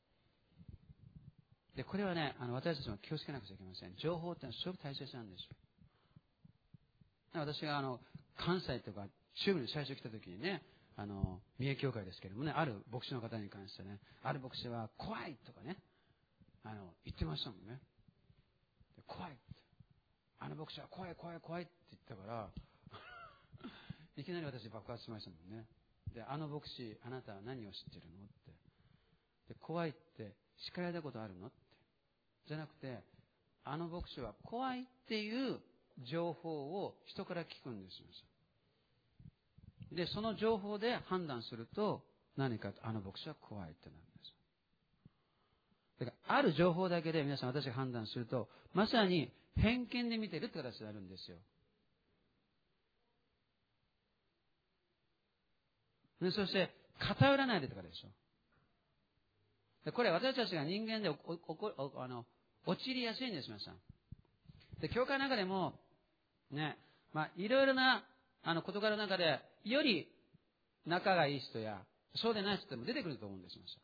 で、これはね、あの、私たちも気をつけなくちゃいけません。情報ってのはすごく大切なんですよ。私が、あの、関西とか、中部に最初来たときにね、あの、三重教会ですけれどもね、ある牧師の方に関してね、ある牧師は怖いとかね、あの、言ってましたもんね。怖いって。あの牧師は怖い怖い怖いって言ったからいきなり私爆発しましたもんね。で、あの牧師、あなたは何を知ってるのって。で、怖いって叱られたことあるのって。じゃなくて、あの牧師は怖いっていう情報を人から聞くんですよ。で、その情報で判断すると、何かあの牧師は怖いってなるんです。だからある情報だけで皆さん私が判断すると、まさに偏見で見てるって形になるんですよ。 そして偏らないでとかでしょ。でこれ私たちが人間でおおおあの陥りやすいんです、皆さん。で、教会の中でも、ね、まあ、いろいろな、あの、事柄の中で、より仲がいい人や、そうでない人でも出てくると思うんです、皆さ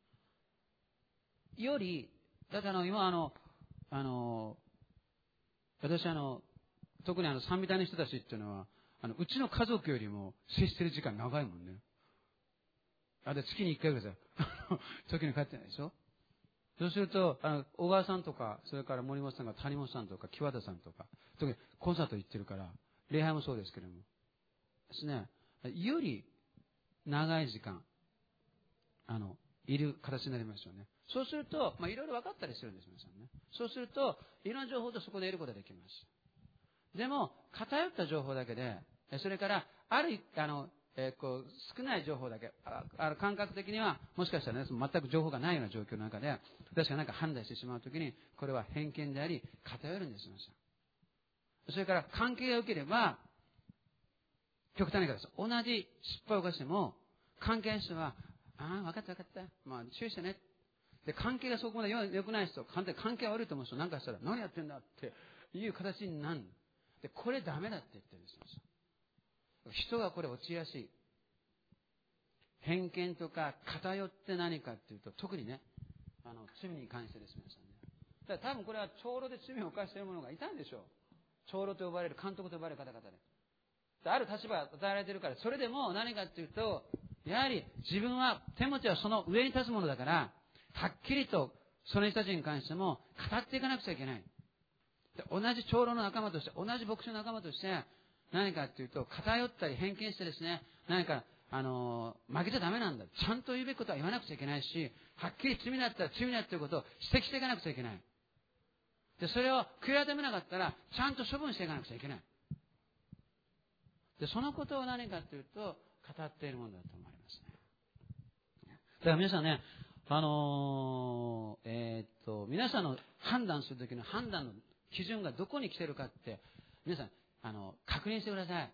ん。より、だってあの、今あの、あの、私あの、特にあの、賛美隊の人たちっていうのは、あの、うちの家族よりも接してる時間長いもんね。あ、で、月に一回ぐらいさ、時に帰ってないでしょ。そうすると、あの、小川さんとか、それから森本さんが谷本さんとか、木和田さんとか、特にコンサート行ってるから、礼拝もそうですけれども、ですね、より長い時間、あの、いる形になりますよね。そうすると、まあ、いろいろ分かったりするんです、皆さんね。そうすると、いろんな情報とそこで得ることができます。でも、偏った情報だけで、それから、ある、あの、えー、こう少ない情報だけ、ああ感覚的にはもしかしたら、ね、全く情報がないような状況の中で私が何か判断してしまうときにこれは偏見であり偏るんですよ。それから関係が良ければ極端に言い方です。同じ失敗を犯しても関係の人はああ分かった分かった、まあ、注意してね。で関係がそこまで良くない人、関係が悪いと思う人なんかしたら何やってんだっていう形になる。でこれダメだって言ってるんですよ。人がこれ陥りやすい。偏見とか偏って何かっていうと、特にね、あの、罪に関してです、皆さんね。だから多分これは長老で罪を犯している者がいたんでしょう。長老と呼ばれる、監督と呼ばれる方々で。である立場が与えられているから、それでも何かっていうと、やはり自分は、テモテはその上に立つものだから、はっきりとその人たちに関しても語っていかなくちゃいけない。で同じ長老の仲間として、同じ牧師の仲間として、何かっていうと、偏ったり偏見してですね、何か、あのー、負けちゃダメなんだ。ちゃんと言うべきことは言わなくちゃいけないし、はっきり罪だったら罪だということを指摘していかなくちゃいけない。で、それを悔い改めなかったら、ちゃんと処分していかなくちゃいけない。で、そのことを何かっていうと、語っているものだと思われますね。だから皆さんね、あのー、えー、っと、皆さんの判断するときの判断の基準がどこに来てるかって、皆さん、あの、確認してください。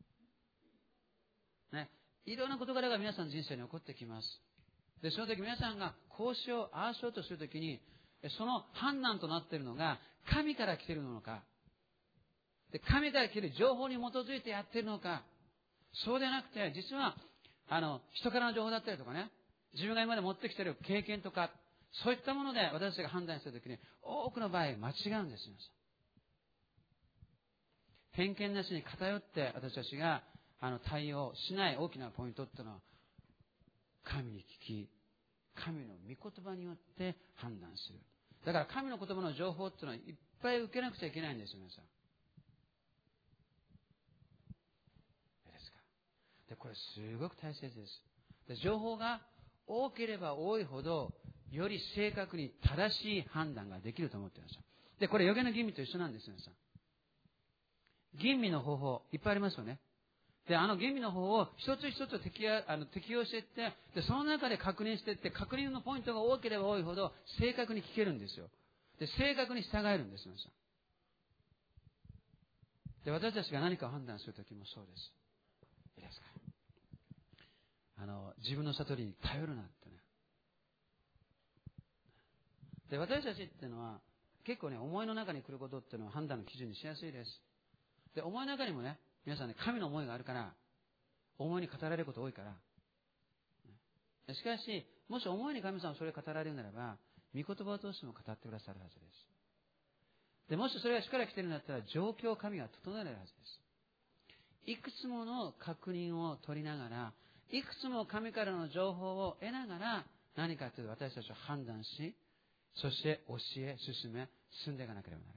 ね。いろんな事柄が皆さんの人生に起こってきます。で、その時皆さんがこうしよう、ああしようとするときに、その判断となっているのが神から来ているのか、で、神から来ている情報に基づいてやっているのか、そうではなくて、実は、あの、人からの情報だったりとかね、自分が今まで持ってきている経験とか、そういったもので私たちが判断するときに、多くの場合間違うんですよ。偏見なしに偏って私たちがあの対応しない大きなポイントっていうのは、神に聞き、神の御言葉によって判断する。だから神の言葉の情報っていうのはいっぱい受けなくちゃいけないんですよ、皆さん。ですか。で、これすごく大切です。で、情報が多ければ多いほど、より正確に正しい判断ができると思っていました。で、これ予言の吟味と一緒なんですよ、皆さん。吟味の方法、いっぱいありますよね。で、あの吟味の方を一つ一つ適用、あの適用していって、で、その中で確認していって、確認のポイントが多ければ多いほど、正確に聞けるんですよ。で、正確に従えるんです、皆さん。で、私たちが何かを判断するときもそうです。いいですか。あの、自分の悟りに頼るなってね。で、私たちっていうのは、結構ね、思いの中に来ることっていうのは判断の基準にしやすいです。で、思いの中にもね、皆さんね、神の思いがあるから、思いに語られること多いから。しかし、もし思いに神様それを語られるならば、御言葉を通しても語ってくださるはずです。で、もしそれが主から来ているんだったら、状況を神が整えられるはずです。いくつもの確認を取りながら、いくつも神からの情報を得ながら、何かというと私たちは判断し、そして教え、進め、進んでいかなければならない。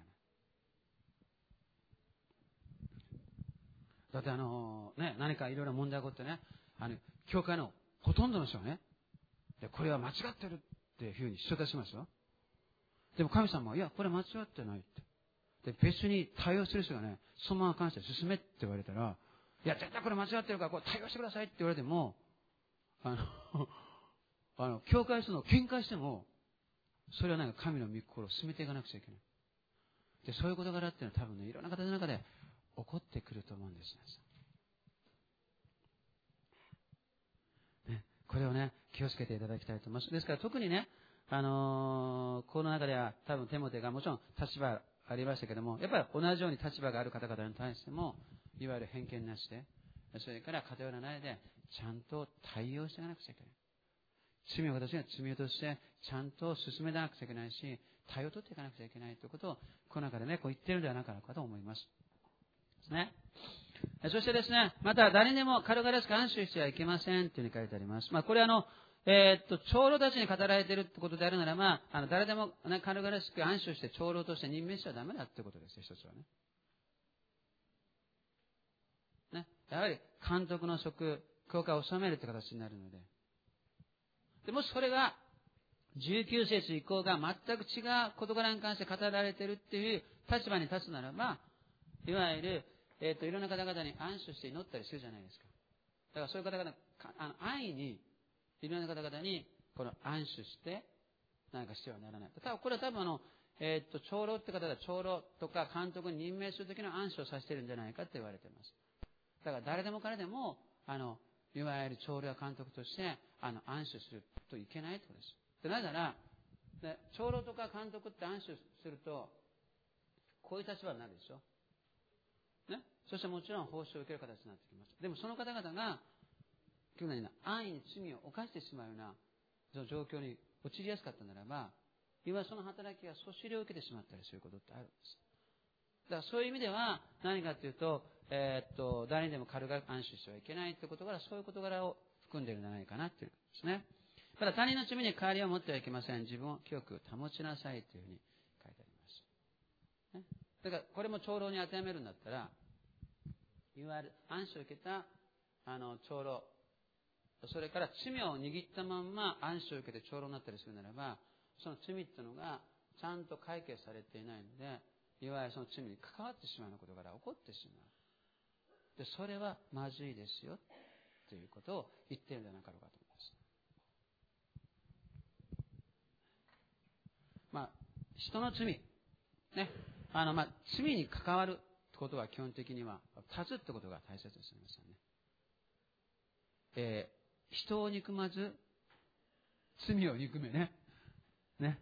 だってあのね、何かいろいろ問題が起こってね、あの、教会のほとんどの人はね、これは間違ってるっていうふうに主張出しますよ。でも神様は、いや、これ間違ってないって。で、別に対応してる人がね、そのまま関して進めって言われたら、いや、絶対これ間違ってるから、これ対応してくださいって言われても、あの、あの、教会の人の喧嘩しても、それはなんか神の御心を進めていかなくちゃいけない。で、そういう事柄っていうのは多分ね、いろんな形の中で、起こってくると思うんです。 これをね、気をつけていただきたいと思います。ですから特にね、あのー、この中では多分テモテがもちろん立場ありましたけども、やっぱり同じように立場がある方々に対しても、いわゆる偏見なしで、それから偏らないで、ちゃんと対応していかなくちゃいけない。罪を私が罪をとして、ちゃんと進めなくちゃいけないし、対応を取っていかなくちゃいけないということを、この中でね、こう言っているのではなかろうかと思います。ですね。そしてですね、また誰にでも軽々しく安心してはいけませんというふうに書いてあります。まあ、これはあの、えー、っと、長老たちに語られているということであるならば、あの、誰でも、ね、軽々しく安心して長老として任命してはダメだということですよ、一つはね。ね。やはり、監督の職、教会を治めるという形になるので。で、もしそれが、じゅうきゅう節以降が全く違う事柄に関して語られているっていう立場に立つならば、いわゆる、えっと、いろんな方々に安心して祈ったりするじゃないですか。だからそういう方々、あの、安易に、いろんな方々に、この安心して、何かしてはならない。ただ、これは多分あの、えっと、長老って方が長老とか監督に任命するときの安心をさせているんじゃないかって言われています。だから誰でも彼でも、あの、いわゆる長老や監督として、あの、安心するといけないということです。で、なぜなら、で長老とか監督って安心すると、こういう立場になるでしょ。ね。そしてもちろん報酬を受ける形になってきます。でもその方々が、今日のような安易に罪を犯してしまうような、その状況に陥りやすかったならば、今その働きがそしりを受けてしまったりすることってあるんです。だからそういう意味では、何かというと、えー、っと、誰にでも軽々安心してはいけないという事柄、そういう事柄を含んでいるんじゃないかなということですね。ただ他人の罪に代わりを持ってはいけません。自分を清く保ちなさいというふうに書いてあります。ね、だからこれも長老に当てはめるんだったら、いわゆる安心を受けたあの長老、それから罪を握ったまんま安心を受けて長老になったりするならば、その罪っていうのがちゃんと解決されていないので、いわゆるその罪に関わってしまうようなことが起こってしまう。で、それはまずいですよということを言っているんじゃなかろうかと思います。まあ、人の罪、ね、あの、まあ、罪に関わることは基本的には、立つってことが大切ですよね。えー、人を憎まず、罪を憎めね。ね。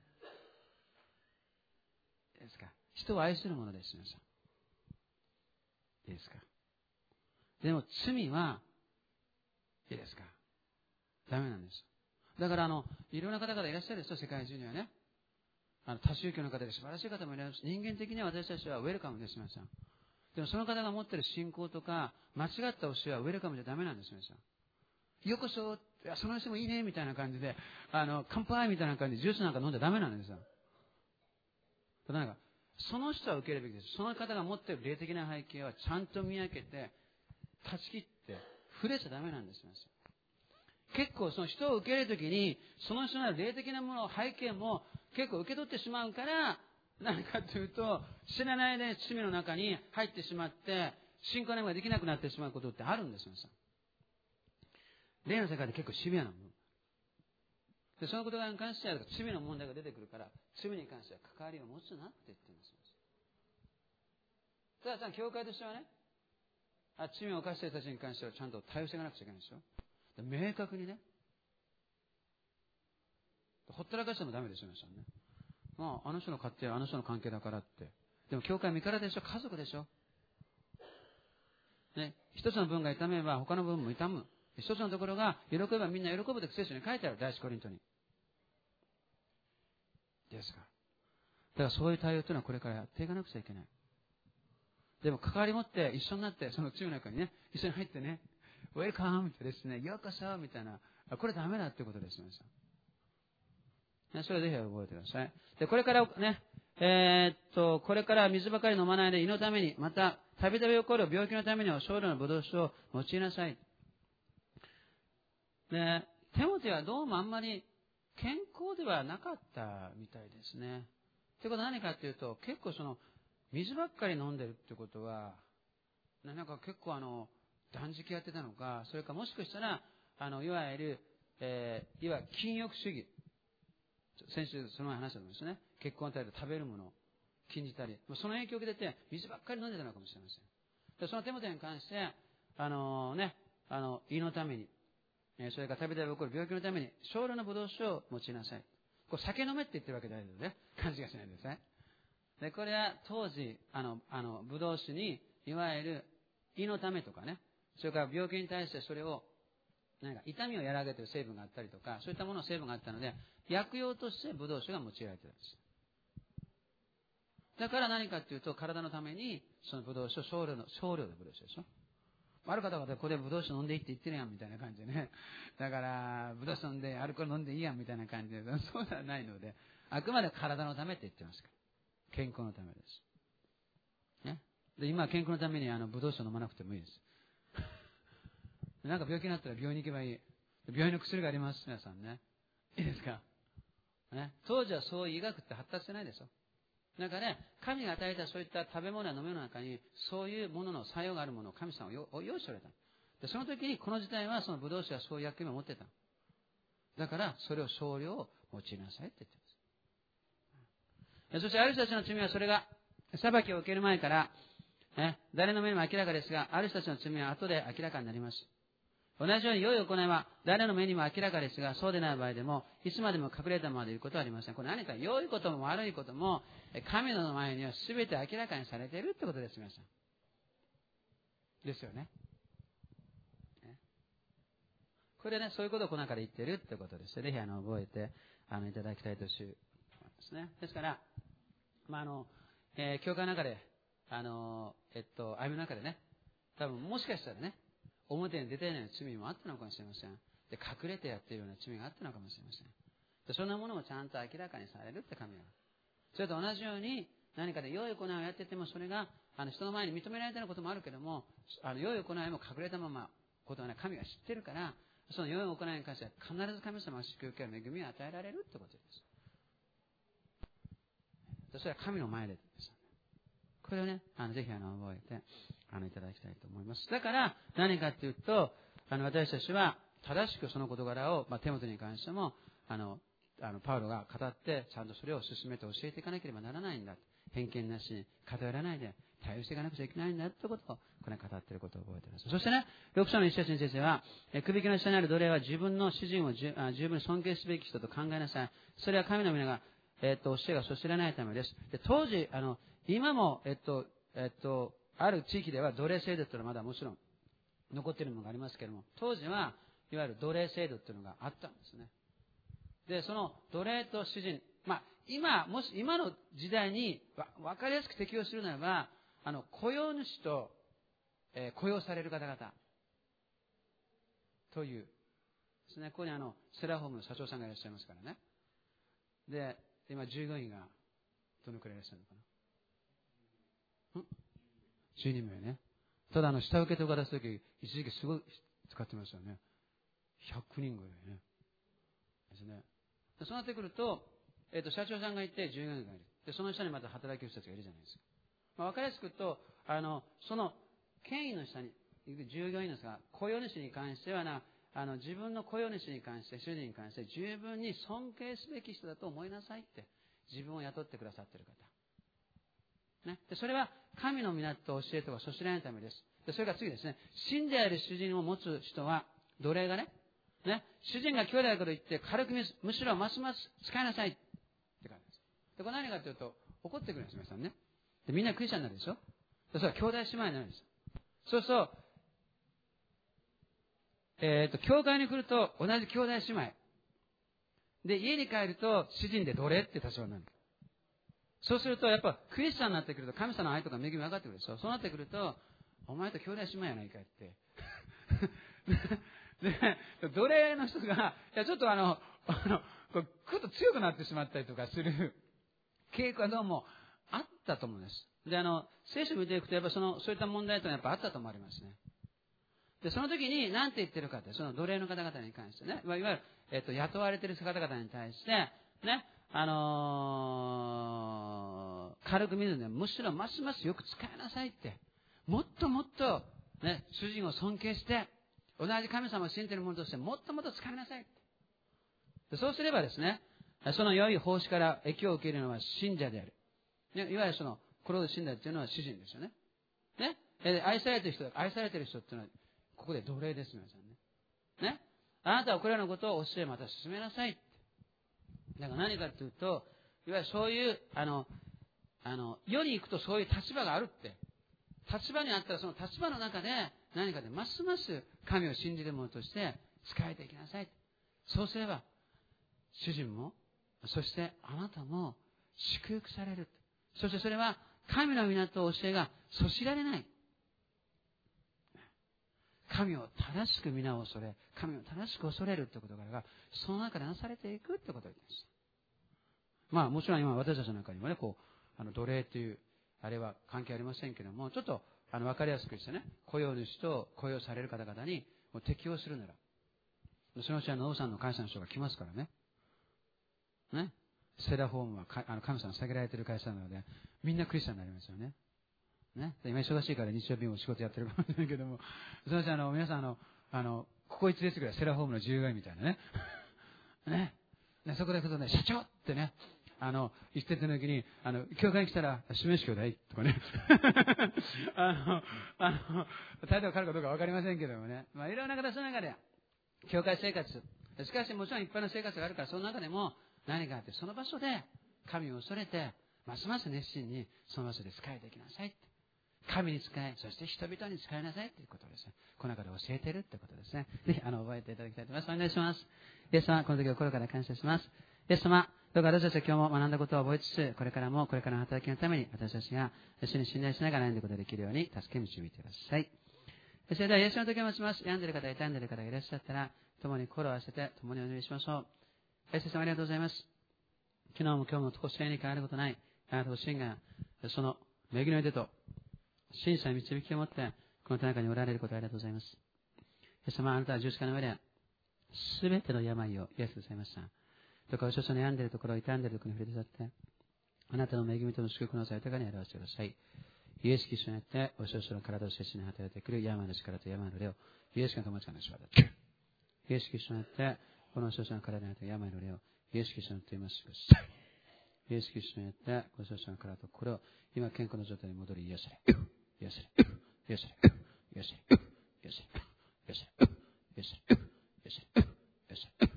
ですか。人を愛するものです、皆さん。いいですか。でも、罪は、いいですか。ダメなんです。だから、あの、いろんな方々いらっしゃるんですよ、世界中にはね。あの、多宗教の方で素晴らしい方もいらっしゃる。人間的には私たちはウェルカムです、皆さん。でも、その方が持っている信仰とか、間違った教えはウェルカムじゃダメなんです、皆さん。ようこそ、いや、その人もいいね、みたいな感じで、あの、乾杯みたいな感じでジュースなんか飲んじゃダメなんですよ。なんか、その人は受けるべきです。その方が持っている霊的な背景はちゃんと見分けて、断ち切って、触れちゃダメなんですよ。結構その人を受け入れるときに、その人の霊的なもの、背景も結構受け取ってしまうから、何かというと、知らないで罪の中に入ってしまって、信仰ができなくなってしまうことってあるんですよ。霊の世界で結構シビアなもの。で、そのことに関しては罪の問題が出てくるから、罪に関しては関わりを持つなって言っています。ただ、教会としてはね、あ罪を犯している人たちに関してはちゃんと対応していかなくちゃいけないでしょ。明確にね。ほったらかしてもダメですよ、皆さんね。まあ、あの人の家庭はあの人の関係だからって。でも教会は身からでしょ、家族でしょ。ね、一つの部分が痛めば他の部分も痛む。一つのところが喜べばみんな喜ぶと聖書に書いてある、第一コリントに。ですから。だからそういう対応というのはこれからやっていかなくちゃいけない。でも関わり持って一緒になって、その罪の中にね、一緒に入ってね、ウェルカムってですね、ようこそみたいな、これダメだってことですよ、皆さん。ね、それぜひ覚えてください。で、これからね、えー、っと、これから水ばかり飲まないで胃のために、また、たびたび起こる病気のためには少量のブドウ酒を用いなさい。で、テモテはどうもあんまり健康ではなかったみたいですね。ということは何かというと、結構その、水ばっかり飲んでるってことは、なんか結構あの、断食やってたのか、それかもしかしたら、あの、いわゆる、えー、いわゆる禁欲主義。先週その前話したと思うんですね。結婚に対して食べるものを禁じたり、その影響を受けてて、水ばっかり飲んでたのかもしれません。でそのテモテに関して、あのー、ね、あの、胃のために、 それからたびたび起こる病気のために少量のブドウ酒を用いなさい。これ酒飲めって言ってるわけじゃないので、ね、勘違いしないでください。で、これは当時、あの、あの、ブドウ酒に、いわゆる胃のためとかね、それから病気に対してそれを、何か痛みを和らげている成分があったりとか、そういったものの成分があったので、薬用としてブドウ酒が用いられているんです。だから何かっていうと、体のために、そのブドウ酒を少量の、少量でブドウ酒でしょ。ある方々はこれブドウ酒飲んでいいって言ってるやんみたいな感じでね。だから、ブドウ酒飲んで、アルコール飲んでいいやんみたいな感じで、そうではないので、あくまで体のためって言ってますから。健康のためです。ね。で、今は健康のためにあの、ブドウ酒飲まなくてもいいです。なんか病気になったら病院に行けばいい。病院の薬があります、皆さんね。いいですか。ね。当時はそういう医学って発達してないでしょ。なんかね、神が与えたそういった食べ物や飲み物の中に、そういうものの作用があるものを神様は用意しておられた。で、その時にこの時代はそのブドウ酒はそういう役目を持ってた。だから、それを少量用いなさいって言ってます。そして、ある人たちの罪はそれが、裁きを受ける前から、ね、誰の目にも明らかですが、ある人たちの罪は後で明らかになります。同じように良い行いは誰の目にも明らかですが、そうでない場合でも、いつまでも隠れたままでいることはありません。これ何か良いことも悪いことも、神の前には全て明らかにされているってことです、皆さん。ですよね。ね、これね、そういうことをこの中で言っているってことです。ぜひあの覚えてあのいただきたいと思いますね。ですから、まああの、えー、教会の中で、あの、えっと、歩みの中でね、多分もしかしたらね、表に出ていない罪もあったのかもしれません。で、隠れてやっているような罪があったのかもしれません。で、そんなものもちゃんと明らかにされるって神は。それと同じように、何かで良い行いをやってても、それが、あの、人の前に認められていることもあるけども、あの、良い行いも隠れたまま、ことはね、神が知ってるから、その良い行いに関しては必ず神様が祝福や恵みを与えられるってことです。それは神の前でです。これをね、あの、ぜひあの、覚えて、あの、いただきたいと思います。だから、何かっていうと、あの、私たちは、正しくその事柄を、まあ、手元に関しても、あの、あの、パウロが語って、ちゃんとそれを進めて教えていかなければならないんだ。偏見なしに偏らないで対応していかなくちゃいけないんだってことを、これ語っていることを覚えています。そしてね、ろく章の一節に先生は、え首輝の下にある奴隷は自分の主人を十分に尊敬すべき人と考えなさい。それは神の皆が、えっと、教えがそ知らないためです。で、当時、あの、今も、えっと、えっと、ある地域では奴隷制度というのはまだもちろん残っているものがありますけれども、当時はいわゆる奴隷制度というのがあったんですね。で、その奴隷と主人、まあ、今、もし、今の時代にわかりやすく適用するならば、あの、雇用主と、えー、雇用される方々というですね。ここにあの、セラホームの社長さんがいらっしゃいますからね。で、今従業員がどのくらいいらっしゃるのかな。んじゅうにめいね。ただあの、下請けとか出すとき、一時期すごい使ってましたよね。ひゃくにんぐらいね。ですね。そうなってくると、えっと、社長さんがいて、従業員がいる。で、その下にまた働き人たちがいるじゃないですか。まあ、わかりやすく言うと、あの、その、権威の下に、従業員の人が、雇用主に関してはな、あの、自分の雇用主に関して、主人に関して、十分に尊敬すべき人だと思いなさいって、自分を雇ってくださっている方。ね。で、それは、神の皆と教えとか、そしらないためです。で、それから次ですね。信である主人を持つ人は、奴隷がね、ね、主人が兄弟だから言って軽く見す、むしろますます使いなさいって感じです。で、これ何かというと、怒ってくるんです、皆さんね。で、みんなクリスチャンになるでしょ。で、それは兄弟姉妹になるんです。そうすると、えっと、教会に来ると同じ兄弟姉妹。で、家に帰ると主人で奴隷って立場になる。そうすると、やっぱクリスチャンになってくると神様の愛とか恵み分かってくるでしょ。そうなってくると、お前と兄弟姉妹やないかいって。で、奴隷の人が、いや、ちょっとあの、あの、こう、ぐっと強くなってしまったりとかする傾向はどうもあったと思うんです。で、あの、聖書を見ていくと、やっぱその、そういった問題というのはやっぱあったと思われますね。で、その時に何て言ってるかって、その奴隷の方々に関してね、いわゆる、えっと、雇われている方々に対して、ね、あのー、軽く見るので、むしろますますよく使いなさいって、もっともっと、ね、主人を尊敬して、同じ神様を信じている者としてもっともっと使いなさい。でそうすればですね、その良い奉仕から益を受けるのは信者である。ね、いわゆるその、これを信者っていうのは主人ですよね。ね。愛されている人、愛されている人っていうのは、ここで奴隷です、皆さんね。ね。 あなたはこれらのことを教えまた進めなさい。だから何かというと、いわゆるそういう、あの、あの、世に行くとそういう立場があるって。立場にあったらその立場の中で何かでますます神を信じる者として仕えていきなさい。そうすれば、主人も、そしてあなたも祝福される。そしてそれは神の皆と教えがそしられない。神を正しく皆を恐れ、神を正しく恐れるということが、その中でなされていくということです。まあもちろん今私たちの中にもね、こう、あの奴隷という、あれは関係ありませんけども、ちょっとあの分かりやすくしてね、雇用主と雇用される方々にもう適用するなら、そのうちは農さんの会社の人が来ますからね。ね。セラフォームはあの神様に下げられている会社なので、みんなクリスチャンになりますよね。ね。今忙しいから日曜日も仕事やってるかもしれないけども、そのうちあの皆さんあの、あの、ここいち列ぐらいセラフォームの従業員みたいなね。ね。ね、そこで行くとね、社長ってね、あの、言ってた時に、あの、教会に来たら、示し兄弟とかね。あの、あの、態度が変わるかどうかわかりませんけどもね。まあ、いろんな形の中で、教会生活。しかし、もちろん一般の生活があるから、その中でも何かあって、その場所で神を恐れて、ますます熱心にその場所で仕えていきなさい。神に仕え、そして人々に仕えなさいということですね。この中で教えているということですね。ぜひ、あの、覚えていただきたいと思います。お願いします。イエス様、この時は心から感謝します。イエス様、どうか私たちは今日も学んだことを覚えつつ、これからもこれからの働きのために私たちが一緒に信頼しながら歩んでいくことができるように助け導いてください。それではイエスの時を待ちます。病んでいる方、痛んでいる方がいらっしゃったら、共に心を合わせて共にお祈りしましょう。イエス様ありがとうございます。昨日も今日も常しえに変わることない、あなたご自身がその恵みの手と真摯な導きを持って、この手の中におられることをありがとうございます。イエス様、あなたは十字架の上で、すべての病を癒してくださいました。どうか、お少々悩んでいるところ、傷んでいるところに触れてくださって、あなたの恵みとの祝福の際豊かに表してください。イエス・キリストによって、お少々の体を接しに働いてくる病の力と病の霊を、イエスが友達からのしわだ。イエス・キリストによって、この少々の体にあって病の霊を、イエス・キリストによって今してください。イエス・キリストによって、この少々の体と心を、今健康の状態に戻り癒され。癒され。癒され。癒され。癒され。癒され。癒され。癒され。癒され。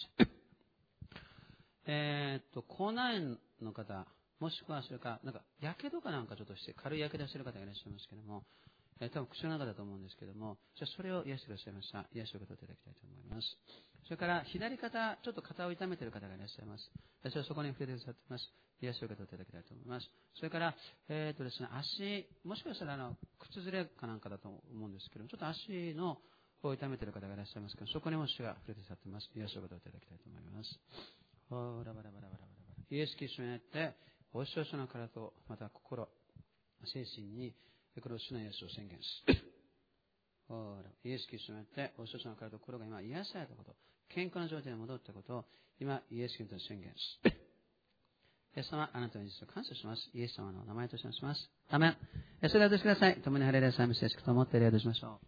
えー、っと、口内炎の方、もしくはそれか、なんか、やけどかなんかちょっとして、軽いやけどしている方がいらっしゃいますけども、えー、多分口の中だと思うんですけども、じゃあそれを癒してくださいました。癒しを受け取っていただきたいと思います。それから、左肩、ちょっと肩を痛めている方がいらっしゃいます。私はそこに触れてくださっています。癒しを受け取っていただきたいと思います。それから、えー、っとですね、足、もしかしたら、あの、靴ずれかなんかだと思うんですけども、ちょっと足の、を痛めている方がいらっしゃいますけど、そこにも主が触れてくださっています。癒しを受け取っていただきたいと思います。おーラバラバラバラバラバラ。イエス・キリストによって、お少々の体と、また心、精神に、この主の癒しを宣言する。イエス・キリストによって、お少々の体と心が今癒されたこと、健康な状態に戻ったことを、今、イエス・キリストに宣言する。イエス様、あなたの実を感謝します。イエス様の名前としてします。アメン。それではお出しください。共にハレルヤ賛美してしくと思って礼をしましょう。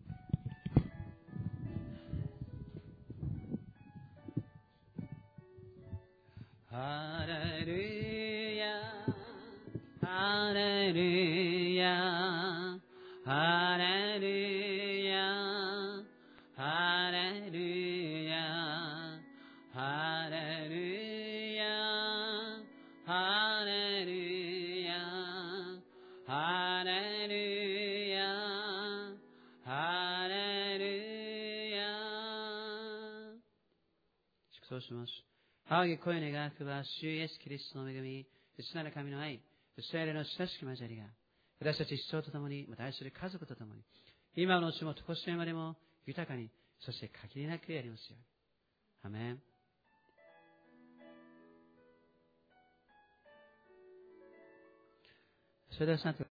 ハレルヤ、ハレルヤ、ハレルヤ、ハレルヤ、ハレルヤ、ハレルヤ、ハレルヤ、ハレルヤ。祝祷します。仰ぎ声を願くは、主イエス・キリストの恵み、内なる神の愛、聖霊の親しき交わりが、私たち一生とともに、また愛する家族とともに、今のうちも常しえまでも豊かに、そして限りなくやりますように。アメン。それでは